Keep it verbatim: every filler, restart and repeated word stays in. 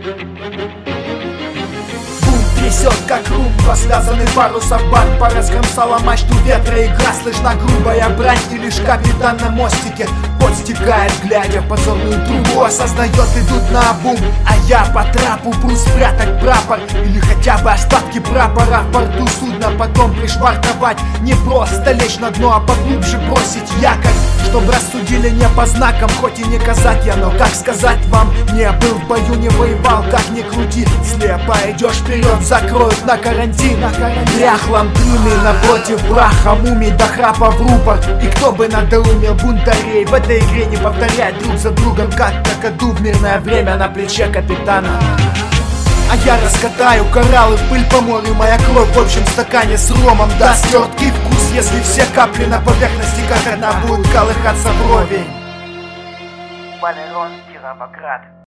Трясет, как румба, связанный парусом банк. Поразгромсала мачту ветра, игра слышна грубая брань. И лишь капитан на мостике пот стекает, глядя в подзорную трубу. Осознает, идут наобум, а я по трапу брус спрятать прапор или хотя бы остатки прапора в порту судна, потом пришвартовать. Не просто лечь на дно, а поглубже бросить якорь, чтоб рассудили не по знакам, хоть и не казать я, но как сказать вам? Не был в бою, не воевал, как ни крути. Слепо идешь вперед, закроют на карантин. В дряхлом трюме напротив праха мумий до храпа в рупор. И кто бы надоумил бунтарей в этой игре не повторять друг за другом, как какаду в мирное время на плече капитана. А я раскатаю кораллы в пыль по морю. Моя кровь в общем стакане с ромом даст терткий вкус, если все капли на поверхности как одна будут колыхаться вровень. Валерон Кировоград.